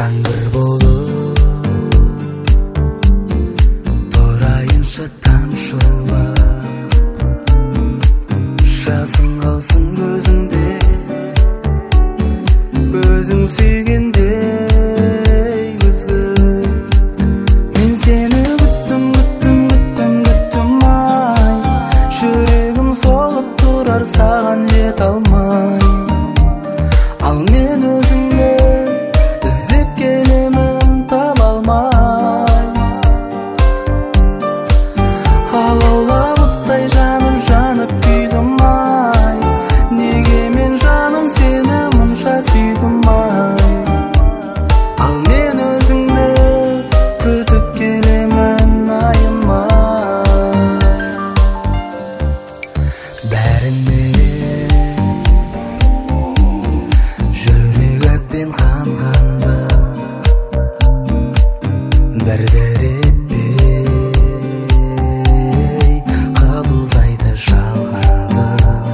жаңбыр болып тұрайыншы тамшылап, жасың қалсын көзіңде, өзің сүйгендей өзгерт. Мен сені күттім ай, жүрегім соғып тұрар саған жете алмай. Ал мен өзіңді іздеп келемін, таба алмай. Алаулы бұлттай жанып күйдім ай, неге мен жаным сені мұнша сүйдім ай. Ал мен өзіңді күтіп келемін айымай. Бәріне жүрек әбден қанғанда, бір етпей қабылдайды жалғанды.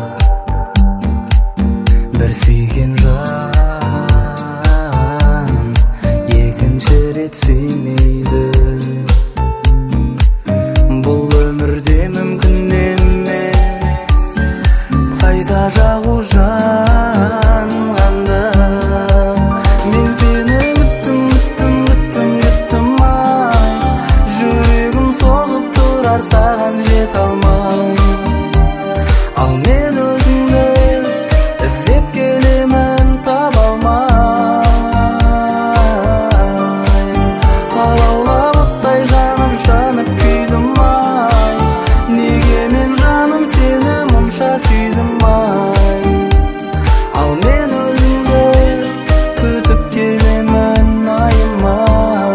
Бір сүйген жан екінші рет сүймейді. Бұл өмірде мүмкін емес қайта жағу жанғанда. Мен сені күттім ай, жүрегім соғып тұрар саған жете алмай. Ал мен өзіңді іздеп келемін, таба алмай. Алаулы бұлттай жанып күйдім ай, неге мен жаным сені мұнша сүйдім ай. Ал мен өзіңді күтіп келемін айымай.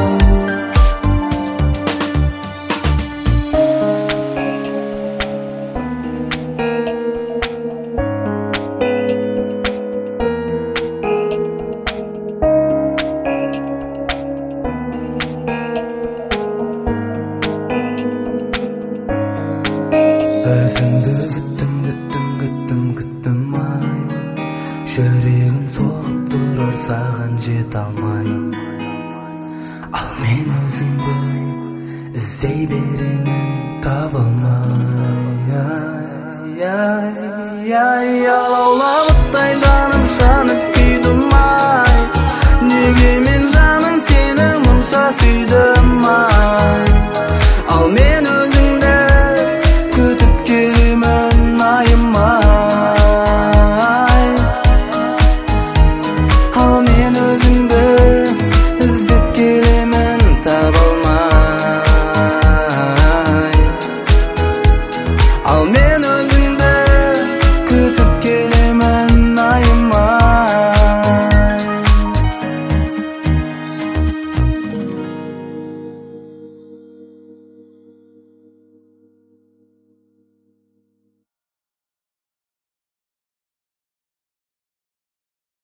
Өзіңді күттім ай, жүрегім соғып тұрар саған жете алмай. Ал мен өзіңді іздей беремін, таба алмай. Алаулы бұлттай жанып